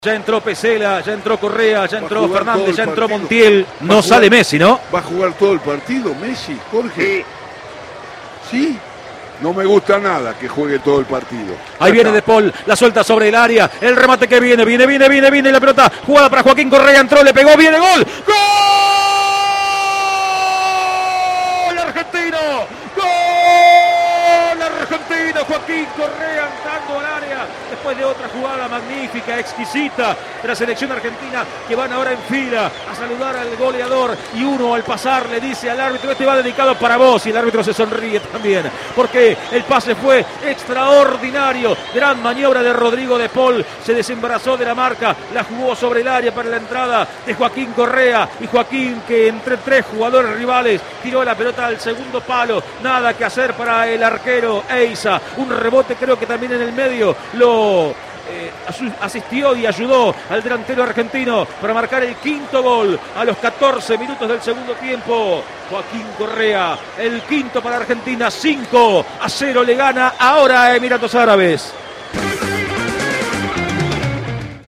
Ya entró Pesela, ya entró Correa, ya entró Fernández, ya entró Montiel. No sale Messi, ¿no? ¿Va a jugar todo el partido Messi, Jorge? ¿Sí? No me gusta nada que juegue todo el partido. Ahí viene De Paul, la suelta sobre el área. El remate que viene, la pelota. Jugada para Joaquín Correa, entró, le pegó, viene gol. ¡Gol! ¡Argentino! ¡Gol! Argentino, Joaquín Correa entrando al área. Después de otra jugada magnífica, exquisita de la selección argentina, que van ahora en fila a saludar al goleador, y uno al pasar le dice al árbitro: este va dedicado para vos, y el árbitro se sonríe también, porque el pase fue extraordinario. Gran maniobra de Rodrigo De Paul, se desembarazó de la marca, la jugó sobre el área para la entrada de Joaquín Correa, y Joaquín, que entre tres jugadores rivales tiró la pelota al segundo palo. Nada que hacer para el arquero Eiza, un rebote creo que también en el medio lo asistió y ayudó al delantero argentino para marcar el quinto gol a los 14 minutos del segundo tiempo. Joaquín Correa, el quinto para Argentina. 5-0 le gana ahora a Emiratos Árabes.